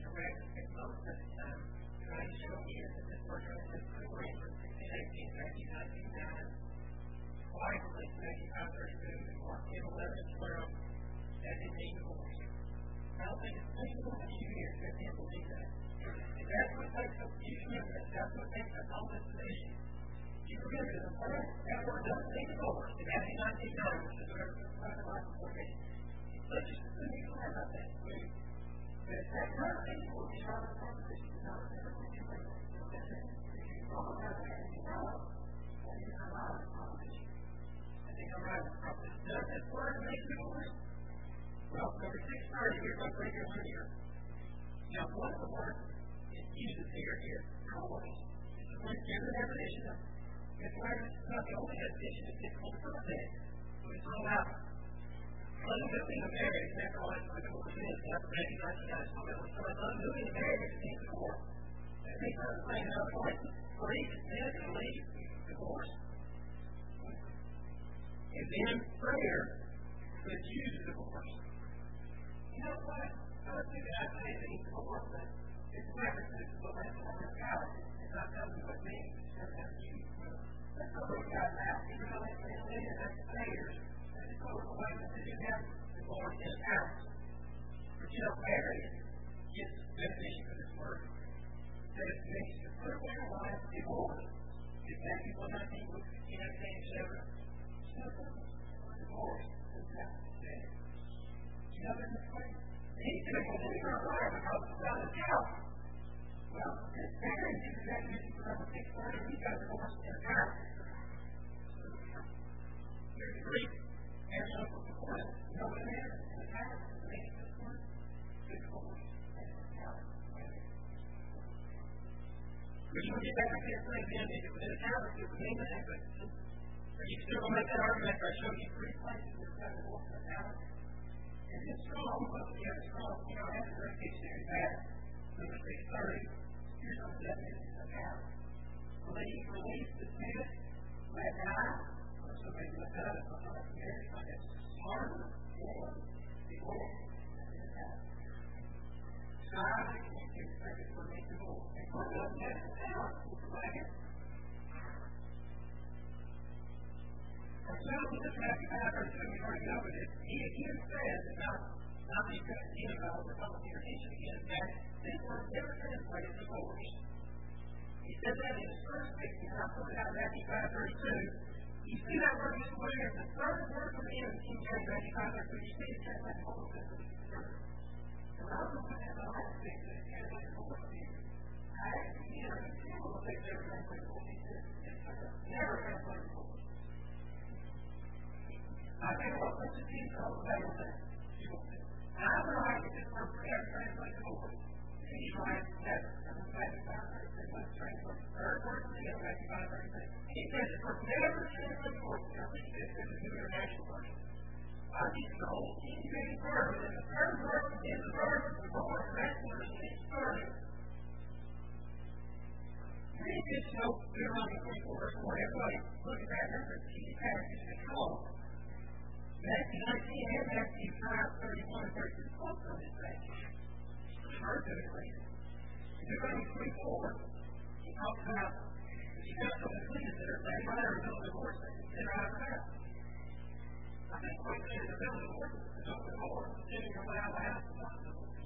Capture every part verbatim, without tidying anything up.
correct at most of the time, trying to show here that this person has been away from sixteen eighteen, nineteen nineteen, twice at least ninety-five thirty-two, and Mark eleven twelve, that is a divorce. I don't think it's legal that you here to can't believe that. If that's what takes up, you remember that. That's what takes up all this position. You remember the word, that word doesn't mean divorce. In nineteen ninety-nine, which is where the private life is located. Let's just assume you don't about that, please. But if that word means divorce, you're not a proposition. You're not a proposition. If you don't have that, you know, then you're not a proposition. I think I'm right with the proposition. Does that word mean divorce? Well, number six thirty, here's my break over here. Now, one of the words it uses here is always. It's a very general definition of it. It's not the only definition, it's difficult to understand. So it's all out. Undoing a marriage, that's all it's like a woman is. That's the main idea. So it's undoing a marriage means divorce. That means I'm saying another point. Leave, sin, and leave, divorce. And then prayer could use divorce. You know what? I don't think that I say that he's divorce, but it's references to the last one of God. It's not telling me what it means. It's just how to use it. That's what we've got now. Even though it's been later, that's prayers. That's the total way that you have divorce in the house. But you know, marriage gets the definition of this word. That it means to put away a life divorce. It's actually what I think was in that same chapter. Simple. Divorce. It's not the same. You know what I'm saying? He's going to leave her alive because it's not his house. Well, this marriage is exactly what you put up with six thirty. He got divorced in the house. There's a Greek answer for divorce. You know what it is? In the house. The name of this word? Divorce. And the house. But you will get back to that thing again. If it was in the house, it would mean that. But you still going to make that argument after I show you three places where it's got divorce in the house. And it's strong, but the other strong, you know, that's a very dictionary bad. Number six thirty, here's some definition of house. Believe, release, dismiss, let die, or somebody let die, it's not like marriage, like it's harder, or divorce, that's in the house. God, you can't expect it for me to divorce. And for those that are in the house, it's like it. So, this Matthew five, verse two, we've already covered it. He again says, not, not that he's going to see about the public irritation again, that this word never translated divorce. He said that in his first picture, I put it out Matthew five, verse two. You see that word is where the third word from him, King James Matthew five, verse two, you see it translated divorce. And I was going to have a hard thing to translate divorce here. I actually, you know, people will think they're translated divorce. Never translated divorce. I think what this is being told about that. I'm right that this word forever translates divorce. And he's right that it's Matthew five thirty-three, let's translate the third word from the other Matthew five thirty-three. He says it for never translate divorce. I think this is a new international version. I think the whole King James verb, and the third word is the verb of divorce. That's what it is thirty. Read this note, Deuteronomy twenty-four, verse four. Everybody look at that reference. He's passing control. Matthew nineteen and Matthew five, thirty-one and thirty-two quotes on this passage. Heard to it later. In Deuteronomy twenty-four, he talks about if you've got some cleaners that are laying right or no divorce, they consider out of the house. I think quite clear the bill of divorce is no divorce, sitting around the house is not divorce.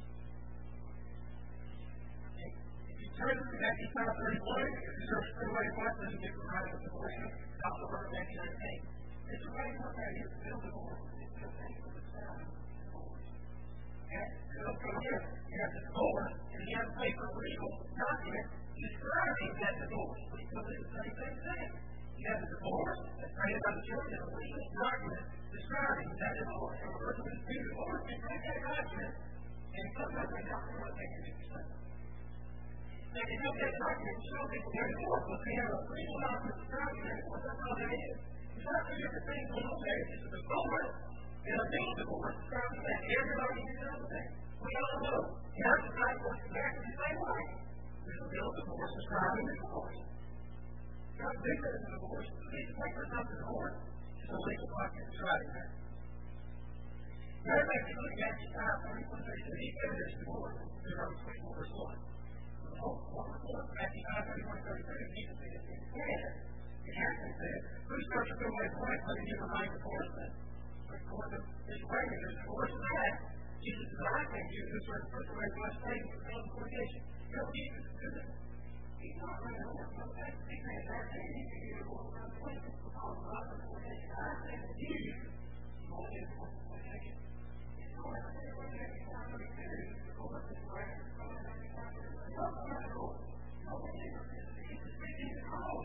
If you turn to Matthew five, thirty-one, if you search for the way what doesn't get right of divorce, it's also verse Matthew nineteen. It's a way to say it's still divorce. It's still saying for the sound divorce. And it'll go here. You have the divorce, and you have a paper legal document describing that divorce. It's still the same thing saying. You have the divorce that's granted by the church, and a legal document describing that divorce. So a person is due divorce, and take that document, and sometimes they don't know what they can do. They can take that document and show people their divorce, but they have a legal document describing that divorce. That's all they is. It's not the different things we don't say. It's a divorce and a big divorce. Probably that everybody can do the thing. We all know. You have to try to work exactly the same way. There's a bill of divorce describing the divorce. It's not bigger than the divorce. It's a paper, it's not the divorce. It's a legal document describing that. Now, if you look at Matthew five, twenty-one, thirty-two, he said there's divorce. Deuteronomy twenty-four, verse one. Matthew five, thirty-one, thirty-two, Jesus said, instead, it happens that who's supposed to go away from life, let him give a mind divorcement. According to his writing, there's divorce in that. Jesus says, I think you who's supposed to go away from life, let him give a mind fornication. You know, Jesus is it. He's not going to know what that thing is. That thing is to give a mind fornication. Because of the fornication, I think that you, you won't give a mind fornication. It's going to be a fornication. It's not going to be serious. It's going to be a writing. It's going to be a writing. It's not going to go. Nobody ever is. Jesus speaking to all.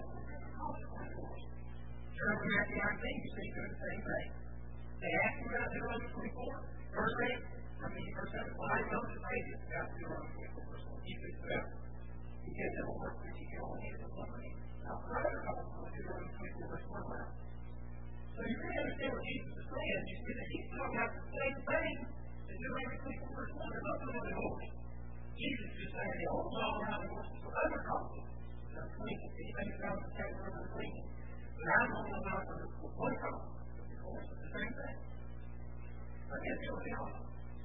Turn to Matthew nineteen, you see doing the same thing. They asked him about Deuteronomy twenty-four, verse eight. I mean, verse seven. Why don't you say this about Deuteronomy twenty-four, verse one? He says, well, he says that will work which he can only use the somebody. Now, rather, I will Deuteronomy twenty-four, verse one. So you really understand what Jesus is saying. You see that he's talking about the same thing as Deuteronomy twenty-four, verse one. There's nothing of divorce. Jesus is just saying the old law around divorce is for other causes. That's clean. Anything about the same word is clean. But I'm only about the one cause. Divorce is the same thing. But guess what they are?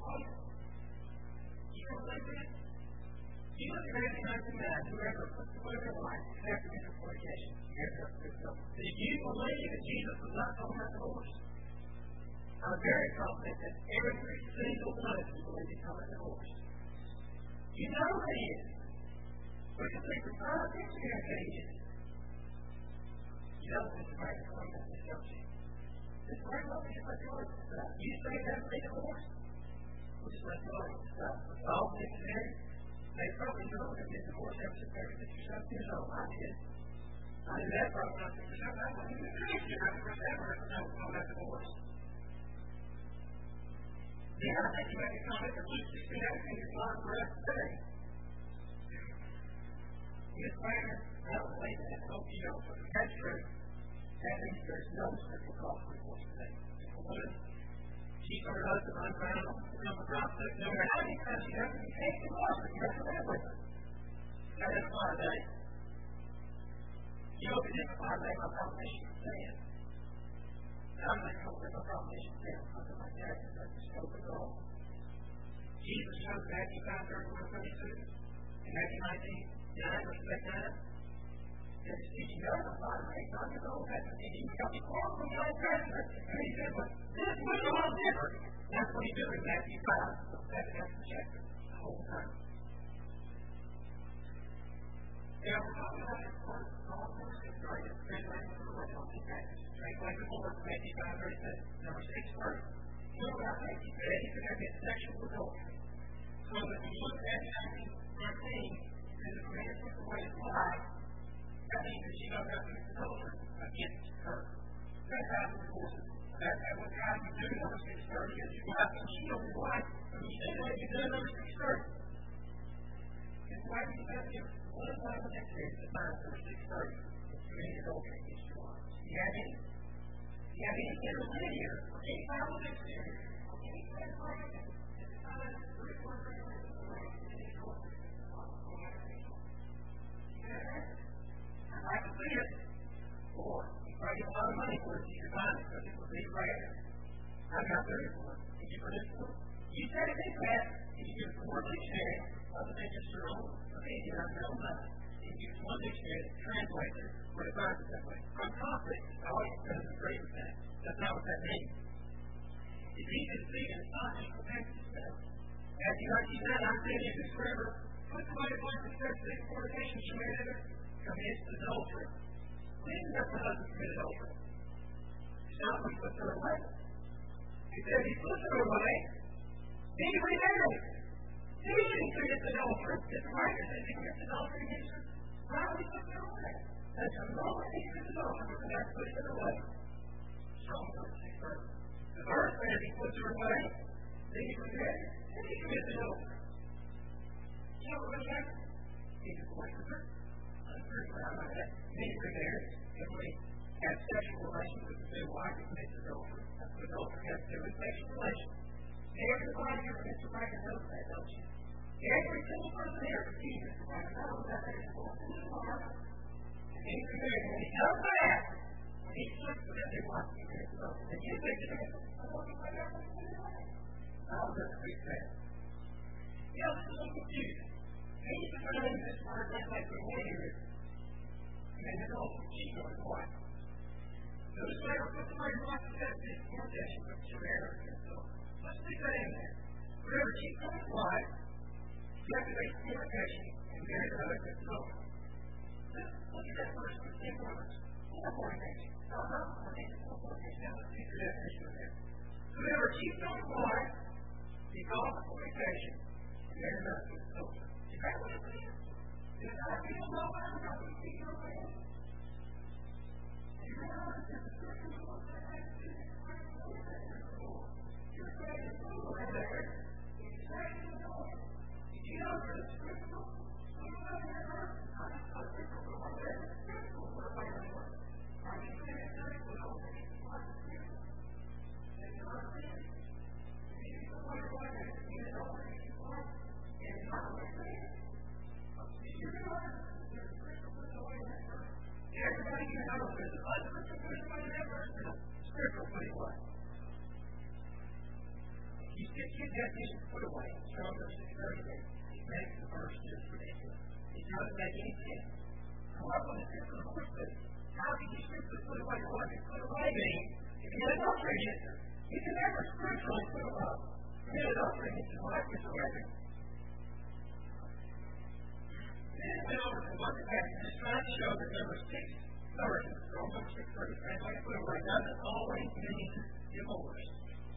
You know what they did? You look at Matthew nineteen nine, whoever puts away their wife, except in fornication. Did you believe that Jesus was not talking about divorce? I'm very confident that every single one of you believes he's talking about divorce. You know that he is. But you think the God thinks you're going to change it. You don't think the right point of this, don't you? This right point is like yours. You say that's a divorce. Which is like yours. The Psalm dictionary, they probably know that this divorce ever since they're fifty-seven years old. I did. I did that probably not fifty-seven. I wasn't even Christian. I was ever know about divorce. Yeah, I think you make a comment that Luke sixteen eighteen is not for us today. Miss Wagner, I don't believe that. I hope you don't. That's true. That means there's no sexual cause for divorce today. She or her husband unfound from the process. No matter how many times you have to be taken off, you have to live with her. That is why they. You know, if it isn't why they, my proposition is saying. I'm not going to put my proposition down. Something like that. That's the scope of it all. Jesus chose Matthew five, thirty-one, thirty-two. In Matthew nineteen. nine, verse nine. There's teaching God the Father, eight years old, that's the teaching God the Father from the Old Testament. And he said, but this was a lot different. That's what he did in Matthew five, that's the chapter, the whole time. Yeah, we're talking about the court, all the six, right? It's translated for the Lord, all the practice. Translated for Matthew five, thirty-seven, number six, verse. You know what Matthew said? He said, it's sexual adultery. So that you look at nineteen, nineteen, and the man took away his life, that means that she got that adultery against her. That's how it was. That's what God would do in number six thirty is you go out and shield your wife, and you say, well, you did in number six thirty. And why do you have to give one of the next days to find number six thirty? It's committing adultery against your wife. Do you have any? Do you have any interlinear or any kind of dictionary? Any kind of argument? It's not a three four three four. I'd like to see it. Or, you probably get a lot of money for it if you can find it, because it would be rare. I've got thirty for it. Can you produce it? You said it is bad. If you use one dictionary, other than just your own opinion, I know nothing. If you use one dictionary, translate it, or define it that way. I'm confident. I always doesn't agree with that. That's not what that means. It's easy to see, and it's not just protect yourself. As you like you said, I'm saying in this river, put somebody to the church, the fornication she made of it, commits adultery. When does the husband commit adultery? It's not when he puts her away. He said he puts her away, then he remarries. Then he commits adultery. It's right that he commits adultery against her. Why would he put her away? That's a moment he commits adultery because that puts her away. Psalm thirty-six, verse. The verse says he puts her away, then he remarries, then he commits adultery. You know what happened? He divorces her. Then he remarries, and when he has sexual relations with his new wife, he commits adultery. That's what adultery has to do with sexual relations. Everybody here in Mister Franklin knows that, don't you? Every single person here in Mister Franklin knows that there is one in his heart. And he remarries. When he does that, when he sleeps with that new wife, he commits adultery. And you think that that's what he might have to do? How does it make sense? You know, it's a little confusing. Maybe the time this word that's like the way here is. And it's also cheap on the one. So this way, I'll put the word on the set this foundation of Samaritan. So let's stick that in there. Whatever cheap on the one, you have to make fornication and marry the other good soul. Look at that first one, ten words. Four fornication. No, no, fornication, four fornication. Now, let's see the definition of that. Whoever cheats on the wife, he calls it fornication, and marry the other good soul. Is that what it is? Is that what it is? No, I'm not going to see your way. You realize that the person who wants to have this is quite a little bit of the Lord. You're saying the Lord in there. He's saying the Lord. Did you know that it's critical? When you have your heart, how do you put it on the Lord? It's critical for the way of the Lord. Are you saying it's critical? No, it's not critical. And you're not saying it. If you don't want to go ahead and you don't want to go ahead, it's not what you're saying. Did you realize that it's critical for the way of the Lord? Everybody you know is a husband, everybody ever is a spiritual put away. You get your definition put away, John six thirty-eight. He makes the verse just ridiculous. It doesn't make any sense. However, when it's in the Lord says, how can you spiritually put away your wife? Put away means, if you had adultery against her, you can never spiritually put her up. If you had adultery against your wife, it's a weapon. And then over to what the text is trying to show that number six thirty, Romans six thirty, translated put away, doesn't always mean divorce.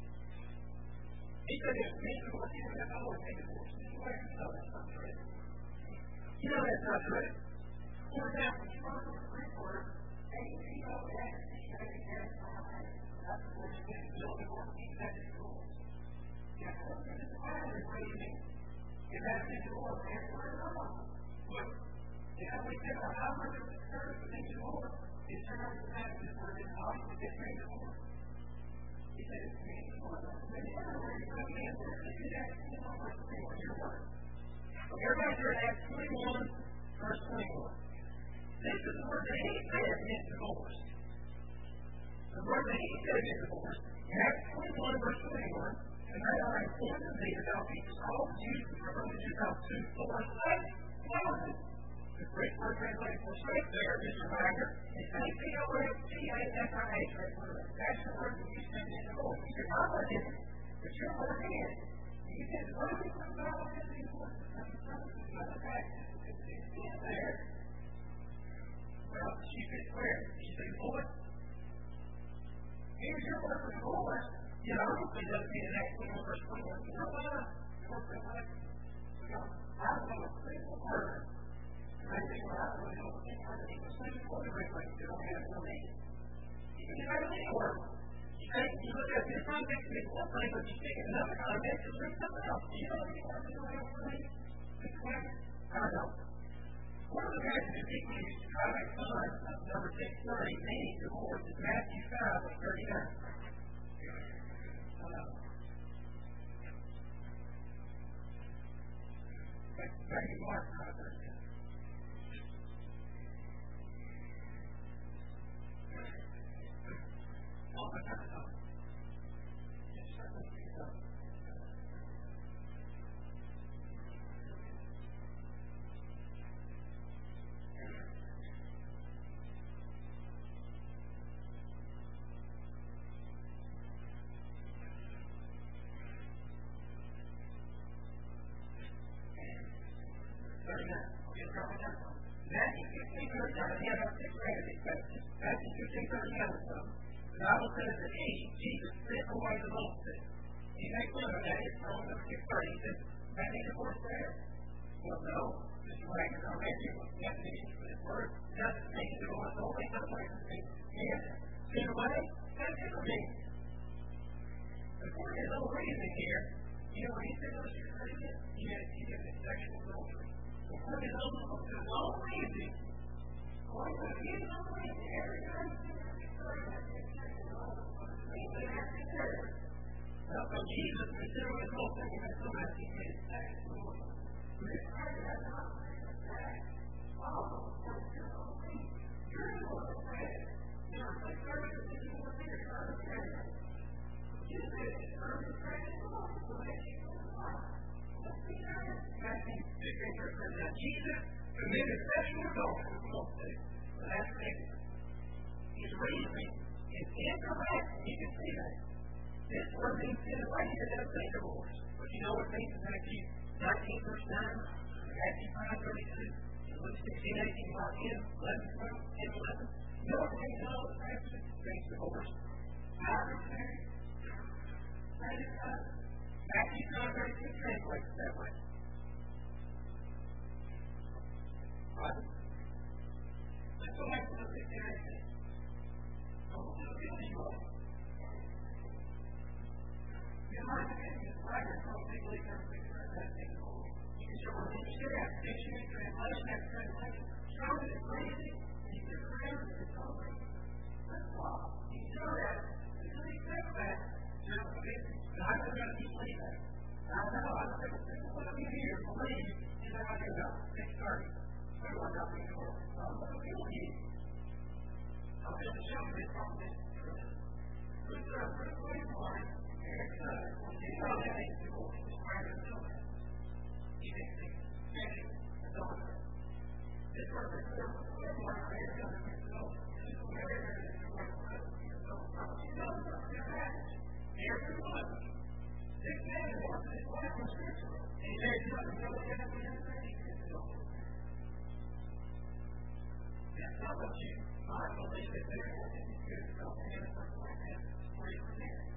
He said if it means divorce, he doesn't always mean divorce. You know that's not true. You know that's not true. For example, you want to Greek word, A C O X, C A S I A. That's the word you get to build it or keep that in divorce. Yeah, what's in the Bible is what you mean. If that's in divorce, that's where it's not. Look, if we get a hundred of the service of each Lord, it turns out the fact that we're in body to get made of Lord. He said it's me, Lord. And the other way you come in, there's a connection in our verse three on your word. Everybody here at Acts twenty-one, verse twenty-one. This is the word that he said against divorce. The word that he said against divorce, in Acts twenty-one, verse twenty-one, and they are informed of thee that thou beest all Jews from Romans two thousand two, for sex. The Greek word translated for sex there, Mister Wagner, is A C O X T A S I A. That's the word that you send in the Lord. You said, I'm not in it, but your word is. You said, the word is from God is the important. It's there. Well, she said, where? She said, Lord, here's your word for the Lord. You know, obviously it doesn't mean the next one, verse twenty-one. You know what? I don't know a single word. And I think, well, I don't know a single word. They don't have no name. You can have any word. You take, you look at this context, it's one thing, but you take another context, it's something else. You know any word that don't have no name? I don't know. One of the passages people used to try to make fun of number six thirty, meaning divorce, is Matthew five, thirty-nine. Uh, Thank you, Mark. All the time. Yes, sir. Matthew fifteen thirty-nine, he had a six rated question. Matthew fifteen thirty-nine, the Bible says that he, Jesus, sent away the multitude. He makes fun of that. It's from number six thirty. He says, that ain't divorce there. Well, no. Mister Wagner, I'll make you a definition for this word. It doesn't mean divorce only. Some places mean, yes, sent away. That's different meaning. According to his own reasoning here, you know what he said? He had he had sexual adultery. According to his own reasoning, according to his own reasoning, everything now, so Jesus considered this whole thing as so much he did sexual. But it's hard to have not sex. Oh, you're the one who said, you know, like, you're the one who said, you're the one who said, You said it's early training. Now, Jesus committed sexual adultery. So that's it. His reasoning is incorrect. You can see that. This word means in a way that doesn't say divorce. But you know what it means in Matthew nineteen, verse nine? Matthew five, thirty-two. Luke sixteen, eighteen, Mark ten, eleven, twelve, ten, eleven. You know what it means in all the passages? It means divorce. Marriage, marriage. Matthew five, thirty-two translates that way. Right? Let's go back to the sixteen, eighteen. Don't feel guilty, you are. You might have been just right or some people in terms of that thing. You can show them you should have dictionary translation after translation. Show them it's crazy. You can create it in some way. That's why. You can show that. You can accept that. Just a bit. And I'm not going to keep believing that. I know. I don't think it's one of you here believe in that I do about six thirty. So I'm not being told. I'm not going to believe. I'm going to show you this on this truth. Good stuff. Good stuff. And uh, you know that makes people describe it so much. You think things sexual adultery. This word is so much more clear than other things adultery. This is where everything is going to be adultery. You know, there's passage. Every one. This man wants his wife was sexual. And he says, you know, there's no evidence in the thing is adultery. That's not what you might believe that there is. It's good to go in a person like that. Where you from there.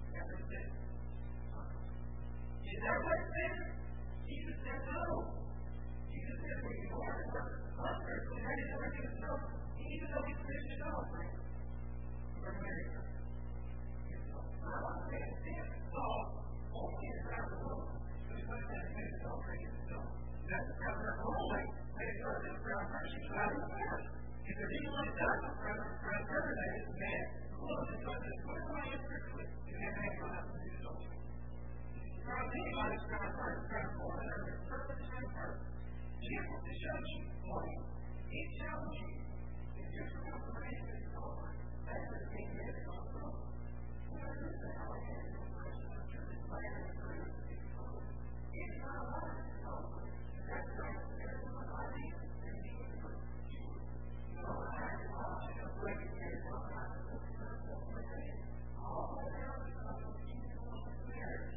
Is that what it says? Jesus said no. Jesus said we can go out and work. Others who had it already to know. Even though he's finished it off. We're married. I want to say it's the Saul. Only in around the world. So he's like that. He's finished all three. So that's the brother only. They start this brown person out of the marriage. If there's anyone that does it, brother, brother, brother, that is man. Look, it's like this. What am I interested with? You have to hang on up and do something. Now, anybody's got a heart, got a heart, and a purpose and a heart. Jesus is challenging for you. He's challenging you. If you're supposed to raise this forward, that's the thing that is on the road. What is the hell is it? It's like a group of people. It's not a lot of people. That's right. There's a lot of people. There's a lot of people. You know, I have to watch it. I'm going to get it on my all the way out of the people of the marriage.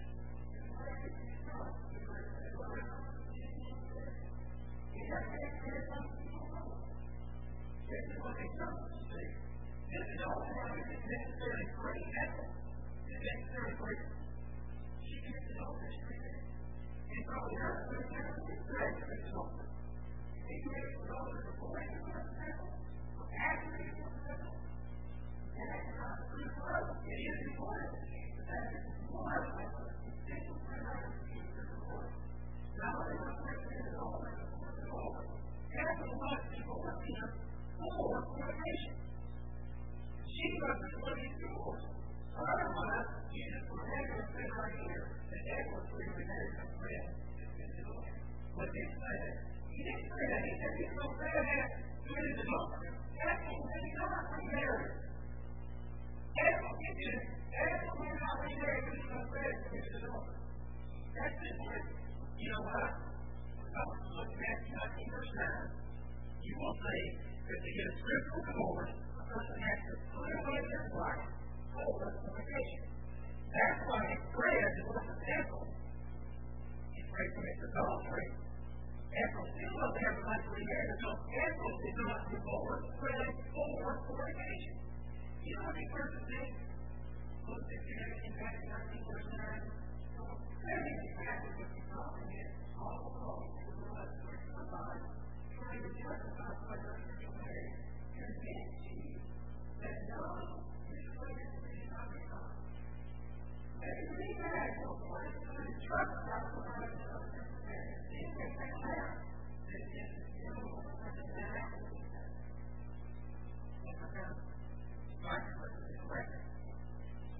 This is what they come to see. This is all part of it. It's necessarily great effort. It's necessarily great. She gets it all this year. And probably her good effort is great for this woman. He makes it all this boy and her effort. So actually, it's what's effort. And that's not good for us. It is important. But that is more effort. It's taken for her to keep the Lord. Now they want to make it all right. That's a lot of people working here for fornication. She wasn't looking for it. Otherwise, Jesus would never have been right here. The devil was really married to Fred. But he said, he didn't say that. He said, he's going to say that. Good as adultery. That's what he's not remarried. That's what he did. That's what we're not remarried. He's going to say that. Good as adultery. That's just it. You know what? Look at Matthew nineteen, verse nine. You will say that to get a scriptural divorce, a person has to put away their wife over fornication. That's why Fred divorced the temple. He prayed for his adultery. Ethel still doesn't have the right to remarry because Ethel did not divorce Fred over fornication. You know what the person said? Look at Matthew nineteen, verse nine. That is exactly what you're talking about. All the law. Trying to justify pleasure